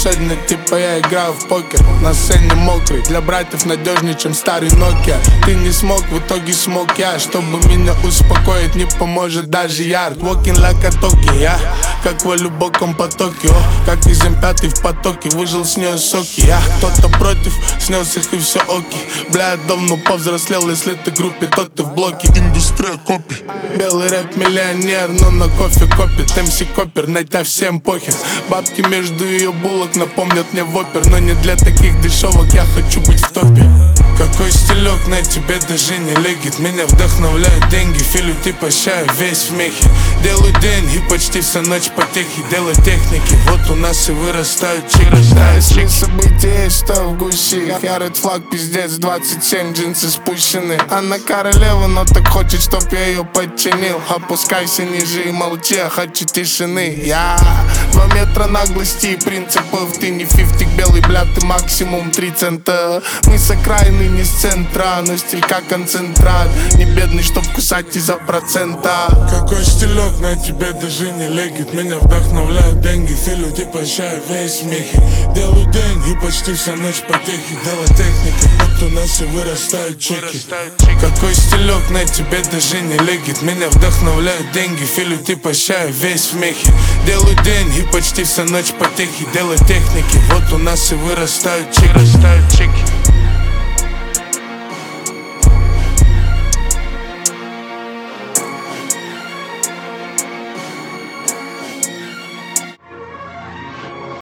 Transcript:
сегодня типа я играю в покер. На сцене мокрый, для братьев надежнее, чем старый Nokia. Ты не смог, в итоге смог я. Чтобы меня успокоить, не поможет даже ярд. Walking like a talkie, я как в глубоком потоке. О, как из М5 в потоке, выжил с нее соки. Я кто-то против, снес их и все оки. Бля, я давно повзрослел, если ты в группе, то ты в блоке. Индустрия копи. Белый рэп миллионер, но на кофе копит. МС Копер, на тебя всем похер. Бабки между ее булок напомнят мне вопер. Но не для таких дешевок, я хочу быть в топе. Какой стилек на тебе даже не легит. Меня вдохновляют деньги, филю типа ща весь в мехе. Делаю день и почти вся ночь потехи. Делаю техники, вот у нас и вырастают чики. Если события есть, что в гуще. Я ред флаг, пиздец, 27 джинсы спущены. Она королева, но так хочет, чтоб я ее подчинил. Опускайся ниже и молчи, я хочу тишины. Я 2 метра наглости и принципов. Ты не фифтик белый, бля, ты максимум 3 цента. Мы с окраины, не с центра, но стиль как концентрат. Не бедный, чтоб кусать из-за процента. Какой стилек на тебе даже не легит. Меня вдохновляют деньги, филю типа ща весь в мехе. Делаю день и почти вся ночь потехи. Делаю техники, вот у нас и вырастают чеки. Какой стилек на тебе даже не легит. Меня вдохновляют деньги, филю типа ща весь в мехе. Делаю день и почти вся ночь потехи. Делаю техники, вот у нас и вырастают чеки.